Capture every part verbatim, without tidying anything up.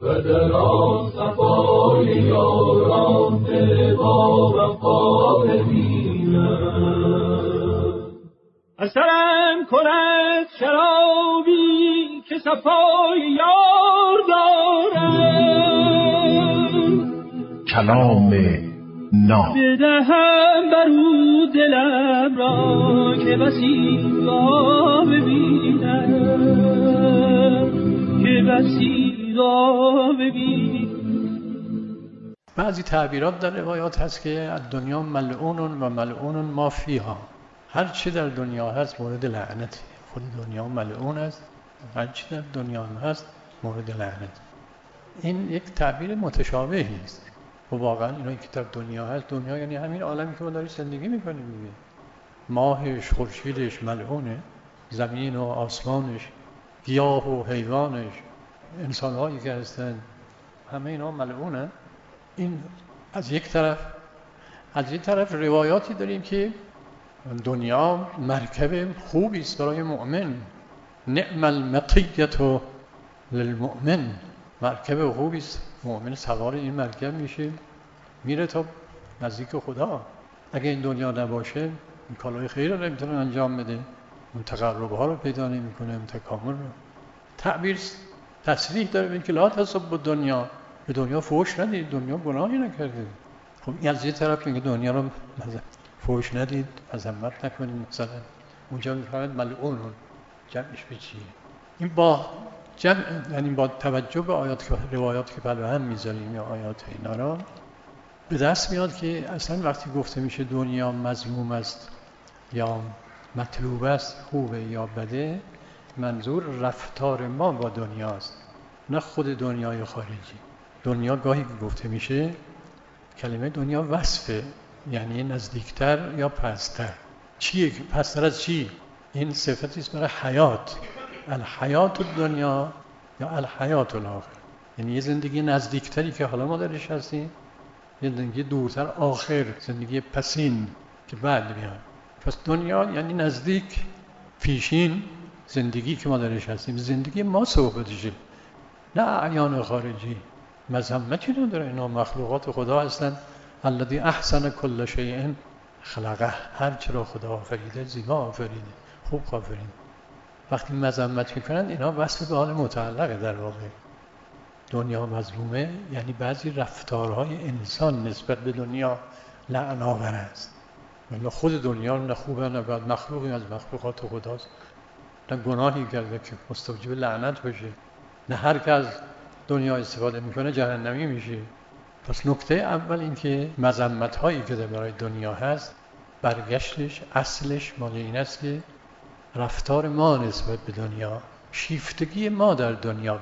و در آن صفای یاران با وفا ببینم. اثرم کند شرابی که صفای یار دارم، کلام ناب بدهم بر او دلم را که بسی را ببینم، که بسی را ببینم. بعضی تعبیرات در روایات هست که دنیا ملعون و ملعون ما فیها. هر چی در دنیا هست مورد لعنته. خود دنیا ملعون است، هر چی در دنیا هست مورد لعنت. این یک تعبیر متشابهی است. و واقعا اینایی که در دنیا هست، دنیا یعنی همین عالمی که ما داریم زندگی میکنیم دیگه. ماهش، خورشیدش ملعونه، زمین و آسمانش، گیاه و حیوانش، انسان‌هایی که هستن، همه اینا ملعونه. این از یک طرف. از یک طرف روایاتی داریم که دنیا مرکب خوبی است برای مؤمن. نعم المطیة للمؤمن، مرکب خوبی است. مؤمن سوار این مرکب میشه، میره تا نزدیک خدا. اگه این دنیا نباشه این کارهای خیر رو نمیتونه انجام بده، اون تقرب‌ها رو پیدا نمیکنه، اون تکامل رو. تعبیر تصریح داره به که لا تسبوا دنیا، به دنیا فحش ندید، دنیا گناهی نکرده. خب این از یه طرف که دنیا رو فحش ندید، مذمت نکنید، مثلا اونجا میفرماید ملعون، جمعش به چیه؟ این با جمع، یعنی با توجه به آیات که روایات که پلو هم میذاریم یا آیات اینا را به دست میاد که اصلا وقتی گفته میشه دنیا مذموم است یا مطلوب است، خوبه یا بده، منظور رفتار ما با دنیاست، نه خود دنیای خارجی. دنیا گاهی که گفته میشه کلمه دنیا وصفه، یعنی نزدیکتر یا پستر. چیه؟ پستر از چی؟ این صفتی است برای حیات. الحیات الدنیا یا الحیات الاخر، یعنی یه زندگی نزدیکتری که حالا ما درش هستیم، یه زندگی دورتر آخر، زندگی پسین که بعد میاد. پس دنیا یعنی نزدیک، پیشین زندگی که ما درش هستیم، زندگی ما صحبتشه، نه اعیان خارجی. مذمتی نداره، اینا مخلوقات خدا هستن. الذی احسن کل شیء خلقه، هر چی را خدا آفریده زیبا آفریده، خوب آفریده. وقتی مذمت میکنن اینا وصف به حال متعلقه. در واقع دنیا مذمومه یعنی بعضی رفتارهای انسان نسبت به دنیا لعن‌آور است. ولی خود دنیا نه خوبه نه بد، مخلوقی از مخلوقات خداست، نه گناهی کرده که مستوجب لعنت بشه، نه هر که از دنیا استفاده میکنه جهنمی میشه. پس نکته اول این که مذمت هایی که برای دنیا هست، برگشتش اصلش مال این است که رفتار ما نسبت به دنیا، شیفتگی ما در دنیا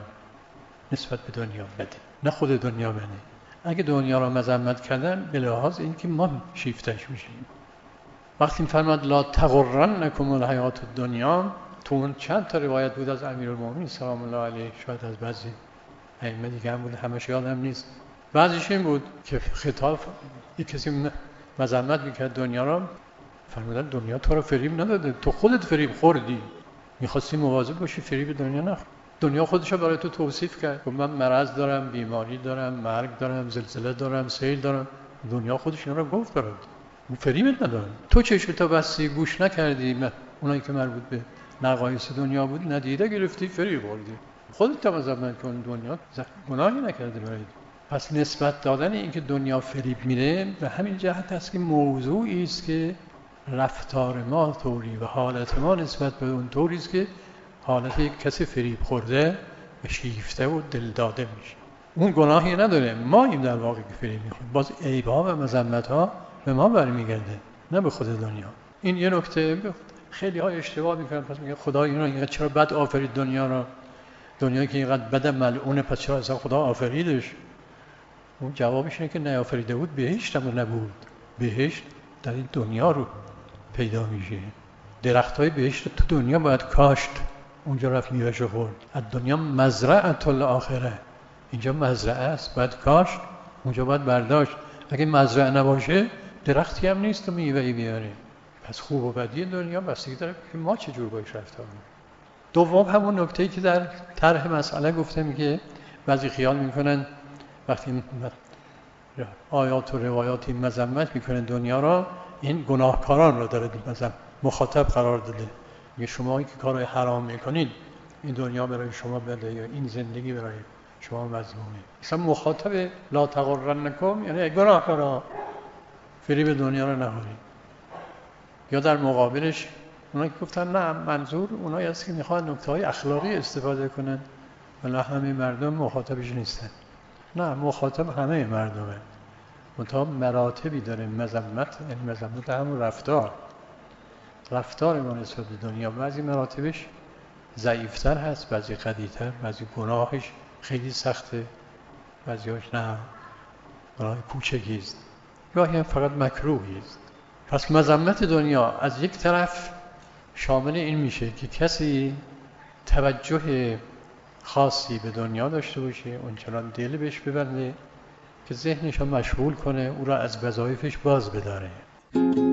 نسبت به دنیا بده، نه خود دنیا بده. اگه دنیا را مذمت کردن به لحاظ این که ما شیفتش میشیم. وقتی می‌فرماد لا تغرنکم الحیات الدنیا، تو اون چند تا روایت بود از امیرالمومنین سلام الله علیه، شاید از بعضی ائمه دیگه هم بود، همش یادم نیست. بعضیش این بود که خطاب یک کسی مذمت میکرد دنیا را، فرمودن دنیا تو رو فریب نداده، تو خودت فریب خوردی، میخواستی مواظب باشی فریب دنیا نخور. دنیا خودش رو برای تو توصیف کرد، من مرض دارم، بیماری دارم، مرگ دارم، زلزله دارم، سیل دارم. دنیا خودش اینا رو گفت برات، اون فریبت نداره. تو چشمتو بستی، گوش نکردی، اونایی که مربوط به نقایص دنیا بود ندیده گرفتی، فریب خوردی. خودت مذمت کن، دنیا گناهی نکرده برات. پس نسبت دادن این که دنیا فریب میده به همین جهت است که موضوعی است که رفتار ما طوری و حالت ما نسبت به اون طوری است که حالت یک کسی فریب خورده و شیفته و دل داده میشه. اون گناهی نداره، ما این در واقع که فریب میخوریم. باز عیب‌ها و مذمت‌ها به ما برمیگرده، نه به خود دنیا. این یه نکته. خیلی ها اشتباه میکنن، پس میگن خدا اینو اینقدر چرا بد آفرید دنیا را، دنیایی که اینقدر بد ملعونه پس چرا اصلا خدا آفریدش؟ اون جوابش اینه که نیافریده بود بهشت هم نبود. بهشت در این دنیا رو پیدا میشه. درختای بهشت تو دنیا باید کاشت، اونجا رفت میوه‌شو خورد. از دنیا مزرعه الاخره، اینجا مزرعه است، باید کاشت، اونجا باید برداشت. اگه مزرعه نباشه درختی هم نیست و میوه‌ای بیاره. پس خوب و بدی دنیا بستگی داره که ما چه جور باش رفتار کنیم. دوم همون نکته‌ای که در طرح مسئله گفته میگه بعضی خیال میکنن وقتی آیات و روایات این مذمت میکنن دنیا را، این گناهکاران را داره مذمت مخاطب قرار داده. میگه شما که کارهای حرام میکنید این دنیا برای شما بده یا این زندگی برای شما مذمومه. مثلا مخاطب لا تغرنکم یعنی گناهکارا، فریب دنیا رو نخورید. یا در مقابلش اونا که گفتن نه منظور اونایی هست که میخوان نکته‌های اخلاقی استفاده کنن ولی همه مردم مخاطبش نیستن. نه، مخاطب همه مردمه، منتها مراتبی داره مذمت، یعنی مذمت همون رفتار رفتار ما نسبت به دنیا. بعضی مراتبش ضعیفتر هست، بعضی قوی‌تر، بعضی گناهش خیلی سخته، بعضی‌هاش نه گناه کوچکی است، گاهی هم فقط مکروهی است. پس مذمت دنیا از یک طرف شامل این میشه که کسی توجه خاصی به دنیا داشته باشه، اونچنان دل بهش ببنده که ذهنش رو مشغول کنه، او را از وظایفش باز بداره.